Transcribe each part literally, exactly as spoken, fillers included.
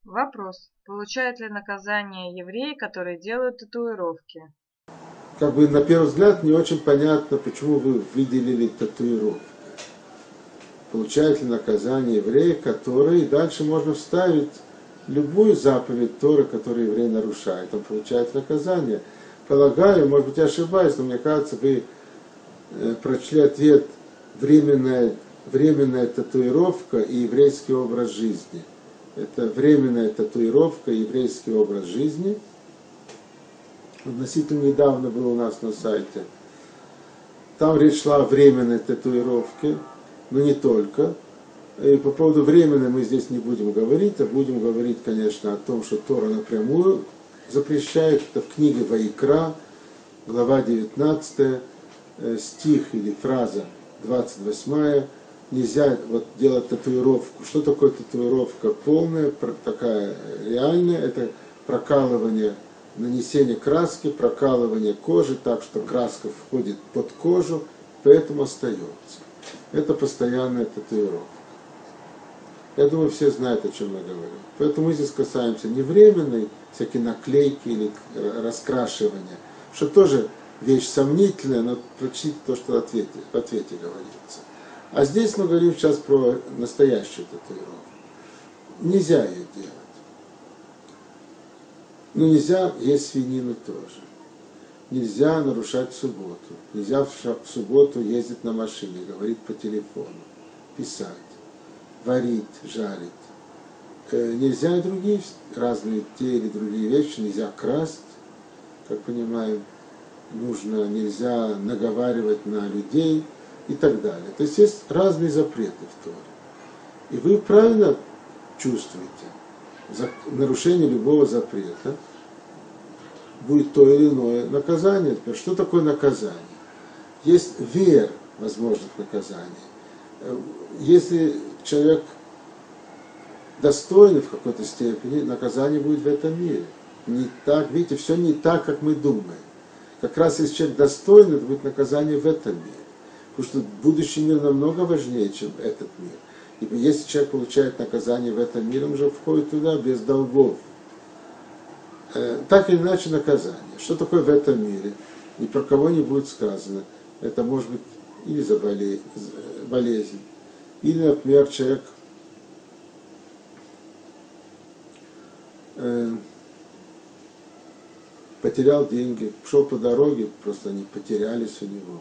Вопрос. Получают ли наказание евреи, которые делают татуировки? Как бы на первый взгляд не очень понятно, почему вы выделили татуировку. Получают ли наказание евреи, которые дальше можно вставить любую заповедь Торы, которую еврей нарушает. Он получает наказание. Полагаю, может быть, я ошибаюсь, но мне кажется, вы прочли ответ временная, временная татуировка и еврейский образ жизни. Это временная татуировка и еврейский образ жизни. Относительно недавно был у нас на сайте. Там речь шла о временной татуировке, но не только. И по поводу временной мы здесь не будем говорить, а будем говорить, конечно, о том, что Тора напрямую запрещает. Это в книге Ваикра, глава девятнадцатая, стих или фраза двадцать восьмая. Нельзя вот делать татуировку. Что такое татуировка полная, такая реальная? Это прокалывание, нанесение краски, прокалывание кожи так, что краска входит под кожу, поэтому остается. Это постоянная татуировка. Я думаю, все знают, о чем я говорю. Поэтому мы здесь касаемся не временной, всякие наклейки или раскрашивания, что тоже вещь сомнительная, но прочтите то, что в ответе, в ответе говорится. А здесь мы говорим сейчас про настоящую татуировку. Нельзя ее делать. Но нельзя есть свинину тоже. Нельзя нарушать субботу. Нельзя в субботу ездить на машине, говорить по телефону, писать, варить, жарить. Нельзя и другие разные те или другие вещи. Нельзя красть, как понимаем. Нужно, нельзя наговаривать на людей и так далее. То есть есть разные запреты в Торе. И вы правильно чувствуете, за нарушение любого запрета будет то или иное наказание. Теперь, что такое наказание? Есть веер возможных наказаний. Если человек достойный в какой-то степени, наказание будет в этом мире. Не так, видите, все не так, как мы думаем. Как раз если человек достойный, это будет наказание в этом мире. Потому что будущий мир намного важнее, чем этот мир. Ибо если человек получает наказание в этом мире, он уже входит туда без долгов. Э, так или иначе наказание. Что такое в этом мире? Ни про кого не будет сказано. Это может быть или за болезнь, или, например, человек э, потерял деньги, шел по дороге, просто они потерялись у него.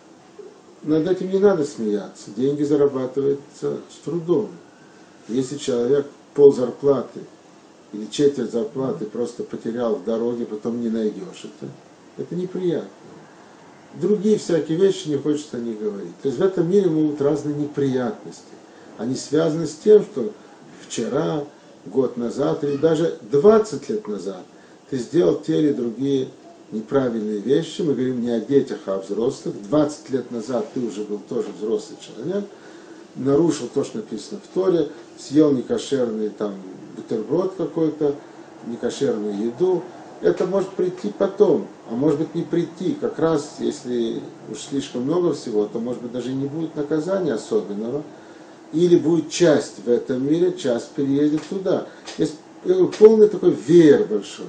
Над этим не надо смеяться. Деньги зарабатываются с трудом. Если человек пол зарплаты или четверть зарплаты просто потерял в дороге, потом не найдешь это, это неприятно. Другие всякие вещи не хочется о них говорить. То есть в этом мире могут разные неприятности. Они связаны с тем, что вчера, год назад или даже двадцать лет назад ты сделал те или другие неправильные вещи. Мы говорим не о детях, а о взрослых. двадцать лет назад ты уже был тоже взрослый человек, нарушил то, что написано в Торе, съел некошерный там бутерброд какой-то, некошерную еду. Это может прийти потом, а может быть не прийти. Как раз, если уж слишком много всего, то может быть даже не будет наказания особенного. Или будет часть в этом мире, часть переедет туда. Есть полный такой веер большой.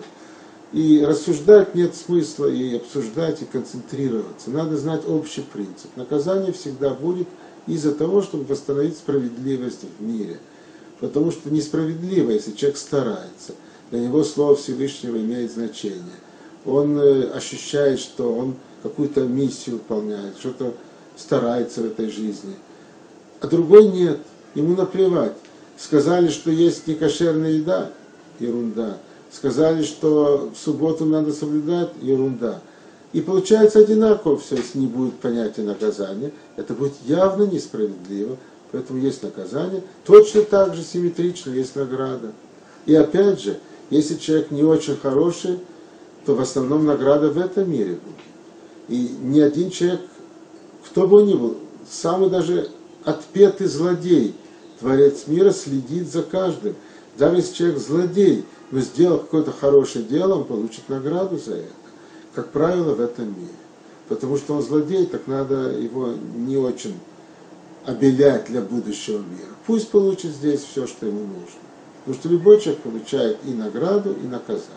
И рассуждать нет смысла, и обсуждать, и концентрироваться. Надо знать общий принцип. Наказание всегда будет из-за того, чтобы восстановить справедливость в мире. Потому что несправедливо, если человек старается. Для него слово Всевышнего имеет значение. Он ощущает, что он какую-то миссию выполняет, что-то старается в этой жизни. А другой нет, ему наплевать. Сказали, что есть некошерная еда, ерунда. Сказали, что в субботу надо соблюдать, ерунда. И получается одинаково все, если не будет понятия наказания. Это будет явно несправедливо, поэтому есть наказание. Точно так же симметрично есть награда. И опять же, если человек не очень хороший, то в основном награда в этом мире будет. И ни один человек, кто бы он ни был, самый даже отпетый злодей, Творец мира следит за каждым. Даже если человек злодей, но сделал какое-то хорошее дело, он получит награду за это. Как правило, в этом мире. Потому что он злодей, так надо его не очень обелять для будущего мира. Пусть получит здесь все, что ему нужно. Потому что любой человек получает и награду, и наказание.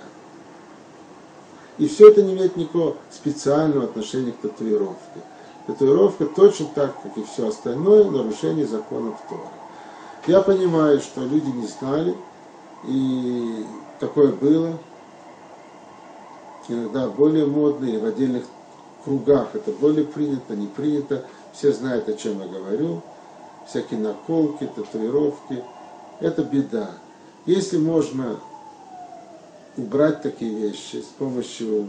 И все это не имеет никакого специального отношения к татуировке. Татуировка точно так, как и все остальное, нарушение законов Торы. Я понимаю, что люди не знали, и такое было. Иногда более модно, и в отдельных кругах это более принято, не принято. Все знают, о чем я говорю. Всякие наколки, татуировки. Это беда. Если можно убрать такие вещи с помощью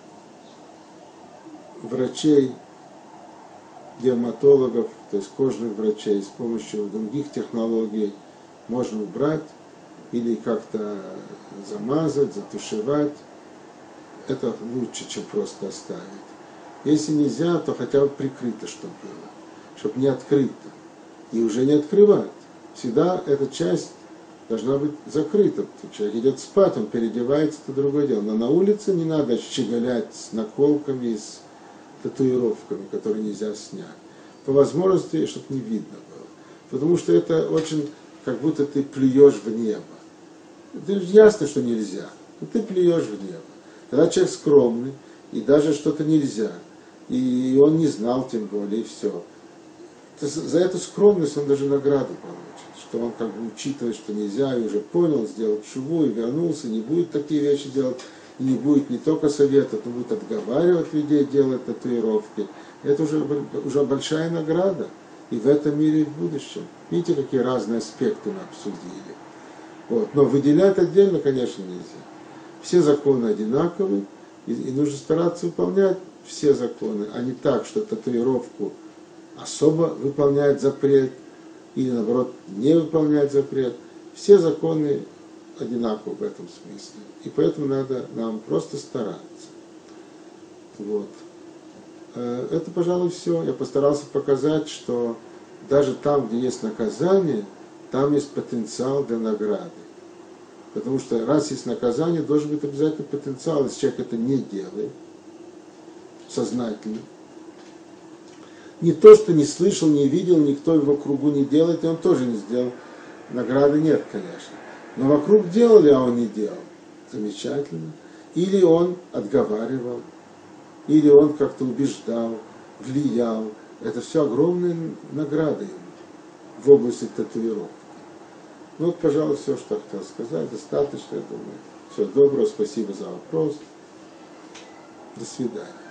врачей, дерматологов, то есть кожных врачей, с помощью других технологий можно убрать или как-то замазать, затушевать. Это лучше, чем просто оставить. Если нельзя, то хотя бы прикрыто, чтобы было, чтобы не открыто. И уже не открывать. Всегда эта часть должна быть закрыта. Человек идет спать, он переодевается, это другое дело. Но на улице не надо щеголять с наколками, с татуировками, которые нельзя снять. По возможности, чтобы не видно было. Потому что это очень, как будто ты плюешь в небо. Это ясно, что нельзя, но ты плюешь в небо. Когда человек скромный, и даже что-то нельзя, и он не знал тем более, и все. За эту скромность он даже награду получит, что он как бы учитывает, что нельзя, и уже понял, сделал шуву, и вернулся, не будет такие вещи делать, и не будет не только советовать, но будет отговаривать людей делать татуировки. Это уже, уже большая награда, и в этом мире, и в будущем. Видите, какие разные аспекты мы обсудили. Вот. Но выделять отдельно, конечно, нельзя. Все законы одинаковы, и, и нужно стараться выполнять все законы, а не так, что татуировку особо выполняет запрет, или наоборот не выполняет запрет. Все законы одинаковы в этом смысле. И поэтому надо нам просто стараться. Вот. Это, пожалуй, все. Я постарался показать, что даже там, где есть наказание, там есть потенциал для награды. Потому что раз есть наказание, должен быть обязательно потенциал, если человек это не делает сознательно. Не то, что не слышал, не видел, никто в его кругу не делает, и он тоже не сделал. Награды нет, конечно. Но вокруг делали, а он не делал. Замечательно. Или он отговаривал, или он как-то убеждал, влиял. Это все огромные награды в области татуировки. Ну вот, пожалуй, все, что я хотел сказать. Достаточно, я думаю. Всего доброго, спасибо за вопрос. До свидания.